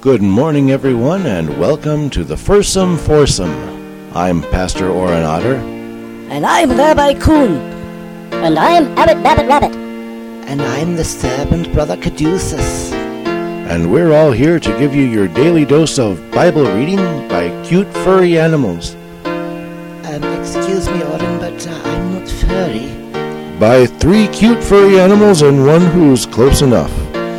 Good morning, everyone, and welcome to the Fursome Foursome. I'm Pastor Oren Otter. And I'm Rabbi Kuhn. And I'm Abbot Babbitt Rabbit. And I'm the servant Brother Caduceus. And we're all here to give you your daily dose of Bible reading by cute furry animals. Excuse me, Oren, but I'm not furry. By 3 cute furry animals and one who's close enough.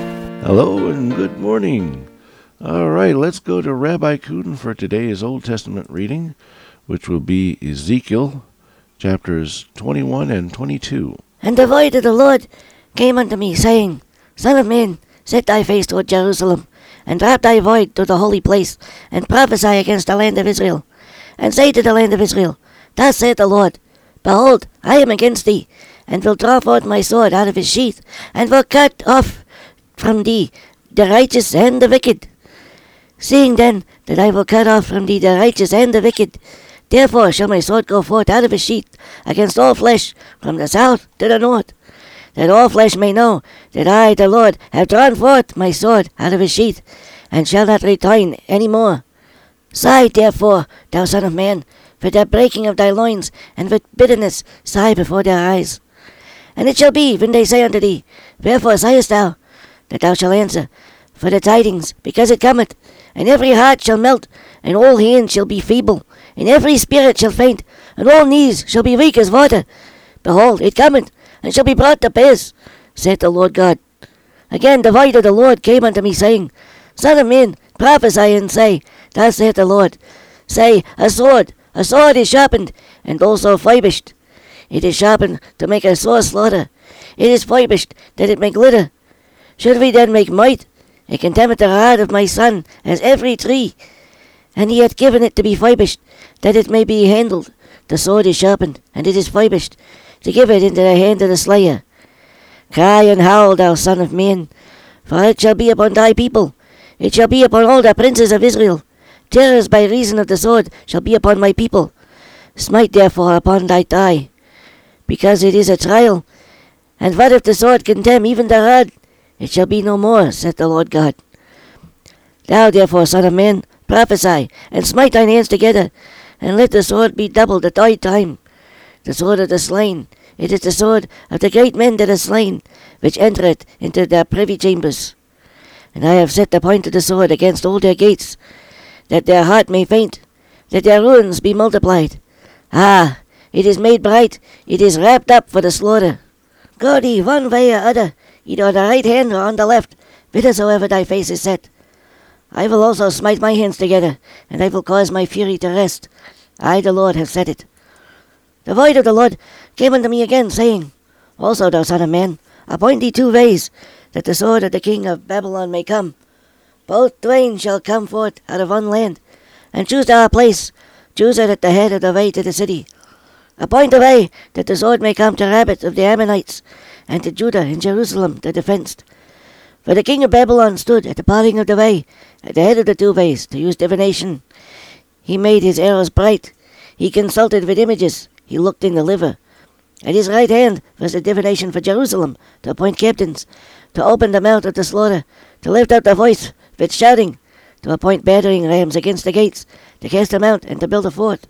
Hello and good morning. All right, let's go to Rabbi Kuhn for today's Old Testament reading, which will be Ezekiel chapters 21 and 22. And the voice of the Lord came unto me, saying, Son of man, set thy face toward Jerusalem, and wrap thy voice to the holy place, and prophesy against the land of Israel. And say to the land of Israel, Thus saith the Lord, Behold, I am against thee, and will draw forth my sword out of his sheath, and will cut off from thee the righteous and the wicked. Seeing then that I will cut off from thee the righteous and the wicked, therefore shall my sword go forth out of his sheath against all flesh, from the south to the north, that all flesh may know that I, the Lord, have drawn forth my sword out of his sheath, and shall not return any more. Sigh therefore, thou son of man, for the breaking of thy loins, and with bitterness sigh before their eyes. And it shall be, when they say unto thee, Wherefore sighest thou? That thou shalt answer, For the tidings, because it cometh, and every heart shall melt, and all hands shall be feeble, and every spirit shall faint, and all knees shall be weak as water. Behold, it cometh, and shall be brought to pass, saith the Lord God. Again the voice of the Lord came unto me, saying, Son of man, prophesy and say, Thus saith the Lord. Say, a sword is sharpened, and also furbished. It is sharpened to make a sore slaughter. It is furbished, that it may glitter. Should we then make might? It contemneth the heart of my son as every tree. And he hath given it to be furbished, that it may be handled. The sword is sharpened, and it is furbished, to give it into the hand of the slayer. Cry and howl, thou son of man, for it shall be upon thy people. It shall be upon all the princes of Israel. Terrors by reason of the sword shall be upon my people. Smite therefore upon thy thigh, because it is a trial. And what if the sword contemn even the rod? It shall be no more, saith the Lord God. Thou therefore, son of man, prophesy, and smite thine hands together, and let the sword be doubled the third time. The sword of the slain, it is the sword of the great men that are slain, which entereth into their privy chambers. And I have set the point of the sword against all their gates, that their heart may faint, that their ruins be multiplied. Ah, it is made bright, it is wrapped up for the slaughter. Go thee one way or other, either on the right hand or on the left, whithersoever thy face is set. I will also smite my hands together, and I will cause my fury to rest. I, the Lord, have said it. The voice of the Lord came unto me again, saying, Also, thou son of man, appoint thee 2 ways, that the sword of the king of Babylon may come. Both twain shall come forth out of one land, and choose thou a place, choose it at the head of the way to the city. Appoint a way, that the sword may come to Rabbit of the Ammonites, and to Judah and Jerusalem the defenced. For the king of Babylon stood at the parting of the way, at the head of the 2 ways, to use divination. He made his arrows bright. He consulted with images. He looked in the liver. At his right hand was the divination for Jerusalem, to appoint captains, to open the mouth of the slaughter, to lift up the voice with shouting, to appoint battering rams against the gates, to cast them out, and to build a fort.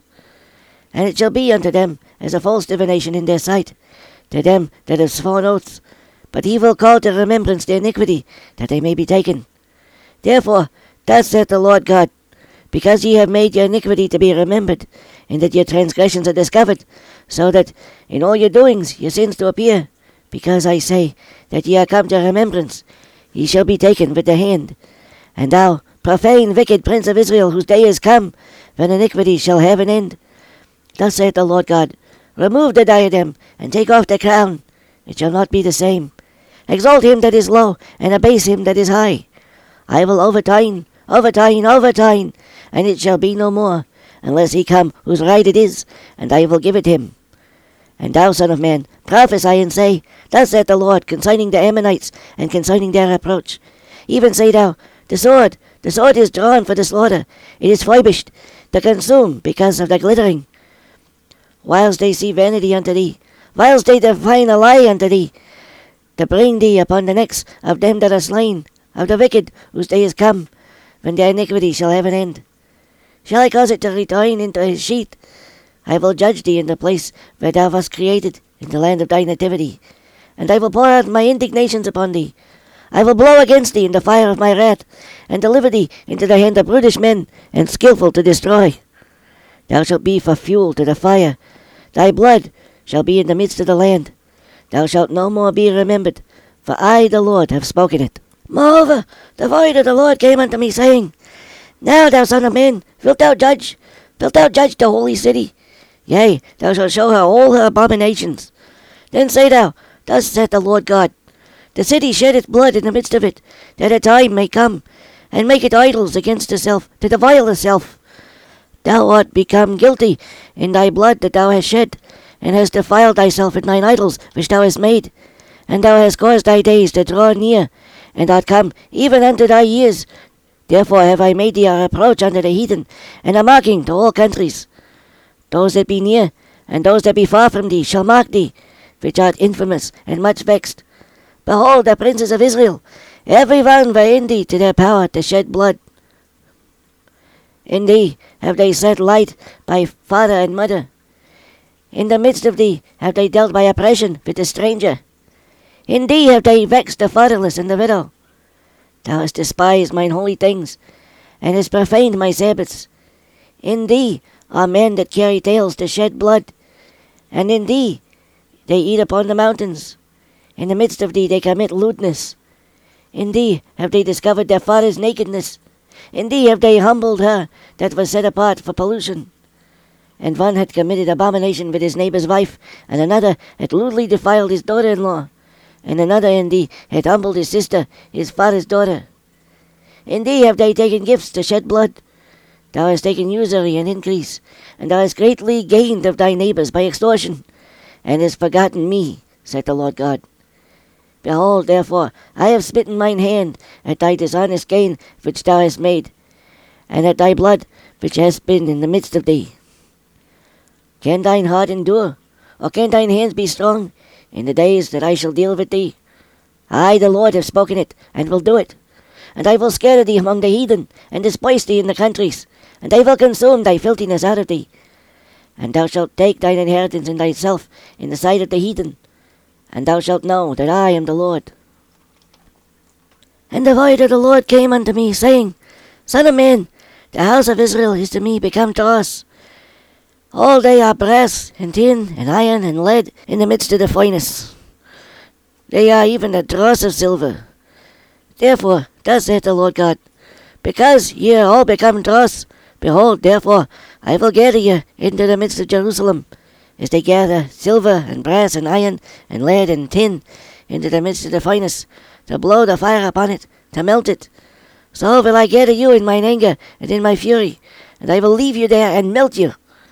And it shall be unto them as a false divination in their sight, to them that have sworn oaths. But he will call to remembrance their iniquity, that they may be taken. Therefore, thus saith the Lord God, because ye have made your iniquity to be remembered, and that your transgressions are discovered, so that in all your doings your sins do appear, because I say that ye are come to remembrance, ye shall be taken with the hand. And thou, profane, wicked prince of Israel, whose day is come, when iniquity shall have an end. Thus saith the Lord God, Remove the diadem, and take off the crown. It shall not be the same. Exalt him that is low, and abase him that is high. I will overturn, and it shall be no more, unless he come whose right it is, and I will give it him. And thou, son of man, prophesy and say, Thus saith the Lord, concerning the Ammonites, and concerning their approach. Even say thou, the sword is drawn for the slaughter, it is furbished, to consume because of the glittering. Whilst they see vanity unto thee, whilst they define a lie unto thee, to bring thee upon the necks of them that are slain, of the wicked whose day is come, when their iniquity shall have an end? Shall I cause it to return into his sheath? I will judge thee in the place where thou wast created, in the land of thy nativity, and I will pour out my indignations upon thee. I will blow against thee in the fire of my wrath, and deliver thee into the hand of brutish men, and skilful to destroy. Thou shalt be for fuel to the fire. Thy blood shall be in the midst of the land. Thou shalt no more be remembered, for I, the Lord, have spoken it. Moreover, the voice of the Lord came unto me, saying, Now, thou son of man, wilt thou judge the holy city? Yea, thou shalt show her all her abominations. Then say thou, Thus saith the Lord God, The city sheddeth blood in the midst of it, that a time may come, and make it idols against herself, to defile herself. Thou art become guilty in thy blood that thou hast shed, and hast defiled thyself in thine idols which thou hast made, and thou hast caused thy days to draw near, and art come even unto thy years. Therefore have I made thee a reproach unto the heathen, and a mocking to all countries. Those that be near, and those that be far from thee, shall mock thee, which art infamous and much vexed. Behold, the princes of Israel, every one were in thee to their power to shed blood. In thee have they set light by father and mother. In the midst of thee have they dealt by oppression with the stranger. In thee have they vexed the fatherless and the widow. Thou hast despised mine holy things, and hast profaned my Sabbaths. In thee are men that carry tales to shed blood, and in thee they eat upon the mountains. In the midst of thee they commit lewdness. In thee have they discovered their father's nakedness. In thee have they humbled her that was set apart for pollution. And one had committed abomination with his neighbour's wife, and another had lewdly defiled his daughter-in-law, and another in thee had humbled his sister, his father's daughter. In thee have they taken gifts to shed blood. Thou hast taken usury and increase, and thou hast greatly gained of thy neighbours by extortion, and hast forgotten me, saith the Lord God. Behold, therefore, I have smitten mine hand at thy dishonest gain which thou hast made, and at thy blood which has been in the midst of thee. Can thine heart endure, or can thine hands be strong in the days that I shall deal with thee? I, the Lord, have spoken it, and will do it. And I will scatter thee among the heathen, and disperse thee in the countries, and I will consume thy filthiness out of thee. And thou shalt take thine inheritance in thyself in the sight of the heathen, and thou shalt know that I am the Lord. And the voice of the Lord came unto me, saying, Son of man, the house of Israel is to me become dross. All they are brass, and tin, and iron, and lead in the midst of the furnace. They are even a dross of silver. Therefore, thus saith the Lord God, Because ye are all become dross, behold, therefore, I will gather you into the midst of Jerusalem, as they gather silver, and brass, and iron, and lead, and tin, into the midst of the furnace, to blow the fire upon it, to melt it. So will I gather you in mine anger, and in my fury, and I will leave you there, and melt you.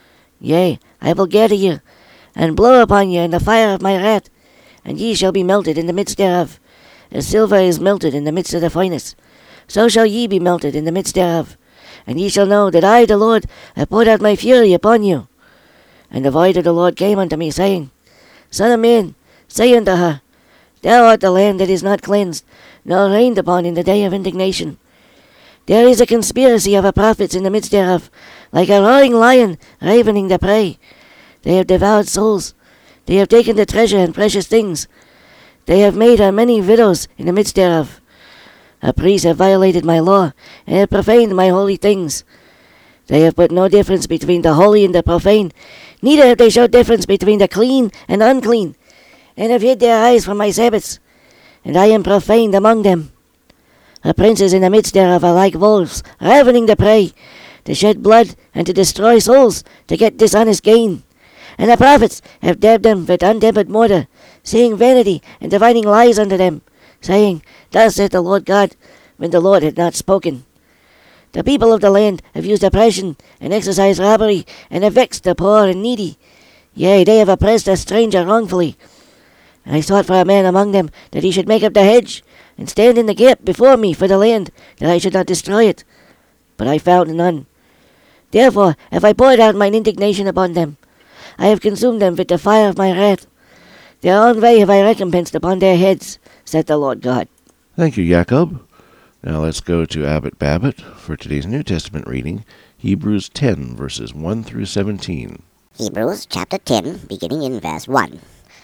Yea, I will gather you, and blow upon you in the fire of my wrath, and ye shall be melted in the midst thereof. As silver is melted in the midst of the furnace, so shall ye be melted in the midst thereof. And ye shall know that I, the Lord, have poured out my fury upon you. And the voice of the Lord came unto me, saying, Son of man, say unto her, Thou art the land that is not cleansed, nor rained upon in the day of indignation. There is a conspiracy of prophets in the midst thereof, like a roaring lion ravening the prey. They have devoured souls. They have taken the treasure and precious things. They have made her many widows in the midst thereof. Her priests have violated my law, and have profaned my holy things. They have put no difference between the holy and the profane, neither have they showed difference between the clean and unclean, and have hid their eyes from my Sabbaths, and I am profaned among them. Her princes in the midst thereof are like wolves, ravening the prey, to shed blood and to destroy souls, to get dishonest gain. And the prophets have dabbed them with untempered mortar, saying vanity and dividing lies unto them, saying, Thus saith the Lord God, when the Lord had not spoken. The people of the land have used oppression and exercised robbery, and have vexed the poor and needy. Yea, they have oppressed a stranger wrongfully. And I sought for a man among them, that he should make up the hedge, and stand in the gap before me for the land, that I should not destroy it. But I found none. Therefore have I poured out mine indignation upon them. I have consumed them with the fire of my wrath. Their own way have I recompensed upon their heads, saith the Lord God. Thank you, Jacob. Now let's go to Abbott Babbitt for today's New Testament reading, Hebrews 10, verses 1 through 17. Hebrews chapter 10, beginning in verse 1.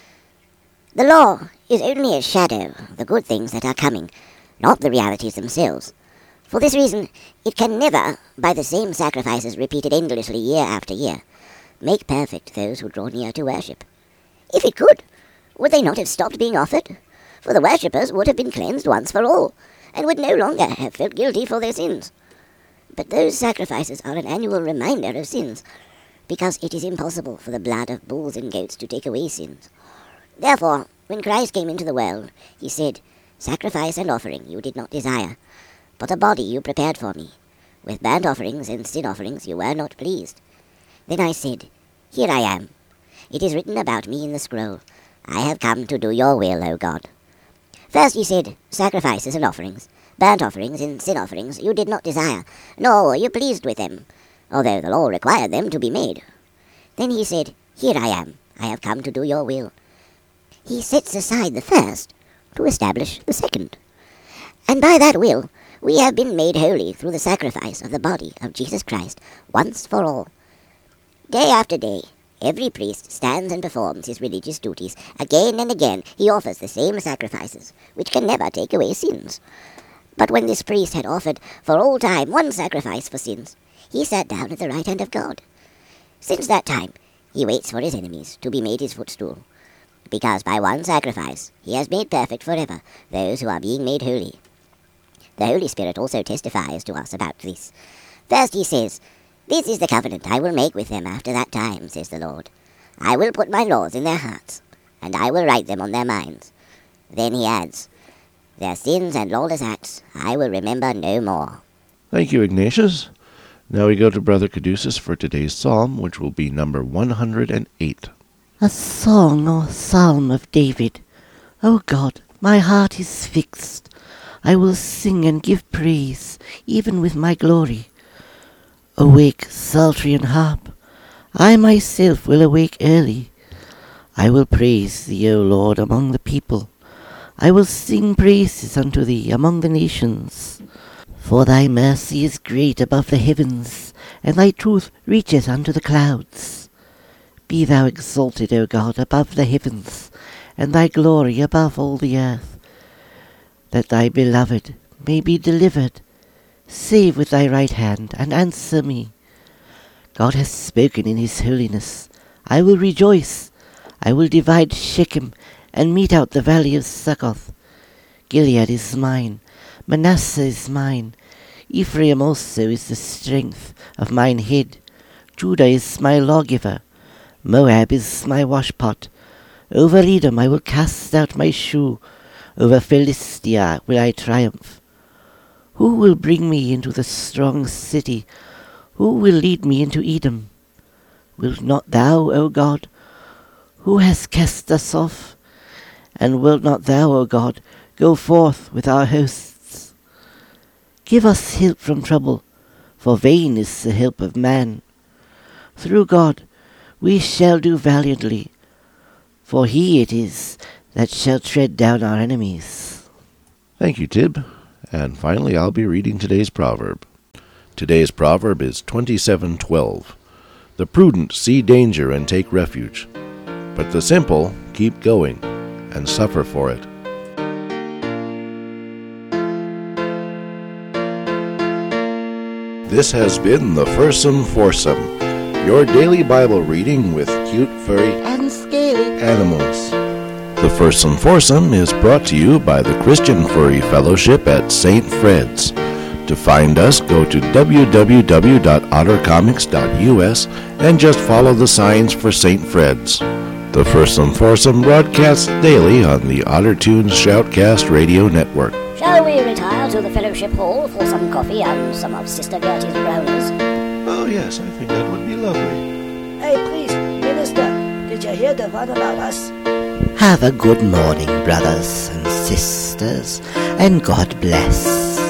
The law is only a shadow of the good things that are coming, not the realities themselves. For this reason, it can never, by the same sacrifices repeated endlessly year after year, make perfect those who draw near to worship. If it could, would they not have stopped being offered? For the worshippers would have been cleansed once for all, and would no longer have felt guilty for their sins. But those sacrifices are an annual reminder of sins, because it is impossible for the blood of bulls and goats to take away sins. Therefore, when Christ came into the world, he said, Sacrifice and offering you did not desire, but a body you prepared for me. With burnt offerings and sin offerings you were not pleased. Then I said, Here I am. It is written about me in the scroll, I have come to do your will, O God. First he said, Sacrifices and offerings, burnt offerings and sin offerings you did not desire, nor were you pleased with them, although the law required them to be made. Then he said, Here I am. I have come to do your will. He sets aside the first to establish the second. And by that will, we have been made holy through the sacrifice of the body of Jesus Christ once for all. Day after day, every priest stands and performs his religious duties. Again and again he offers the same sacrifices, which can never take away sins. But when this priest had offered for all time one sacrifice for sins, he sat down at the right hand of God. Since that time, he waits for his enemies to be made his footstool, because by one sacrifice he has made perfect forever those who are being made holy. The Holy Spirit also testifies to us about this. First he says, This is the covenant I will make with them after that time, says the Lord. I will put my laws in their hearts, and I will write them on their minds. Then he adds, Their sins and lawless acts I will remember no more. Thank you, Ignatius. Now we go to Brother Caduceus for today's psalm, which will be number 108. A song or psalm of David. O God, my heart is fixed. I will sing and give praise, even with my glory. Awake, psaltery and harp. I myself will awake early. I will praise thee, O Lord, among the people. I will sing praises unto thee among the nations. For thy mercy is great above the heavens, and thy truth reacheth unto the clouds. Be thou exalted, O God, above the heavens, and thy glory above all the earth, that thy beloved may be delivered. Save with thy right hand, and answer me. God hath spoken in his holiness. I will rejoice. I will divide Shechem, and mete out the valley of Succoth. Gilead is mine, Manasseh is mine. Ephraim also is the strength of mine head. Judah is my lawgiver. Moab is my washpot. Over Edom I will cast out my shoe. Over Philistia will I triumph. Who will bring me into the strong city? Who will lead me into Edom? Wilt not thou, O God, who hast cast us off? And wilt not thou, O God, go forth with our hosts? Give us help from trouble, for vain is the help of man. Through God we shall do valiantly, for he it is that shall tread down our enemies. Thank you, Tib. And finally, I'll be reading today's proverb. Today's proverb is 27:12. The prudent see danger and take refuge, but the simple keep going and suffer for it. This has been the Fursome Foursome, your daily Bible reading with cute, furry, And scaly animals. The Fursome Foursome is brought to you by the Christian Furry Fellowship at St. Fred's. To find us, go to www.ottercomics.us and just follow the signs for St. Fred's. The Fursome Foursome broadcasts daily on the OtterTunes Shoutcast Radio Network. Shall we retire to the Fellowship Hall for some coffee and some of Sister Gertie's brownies? Oh yes, I think that would be lovely. Hey, please, Minister, did you hear the one about us? Have a good morning, brothers and sisters, and God bless.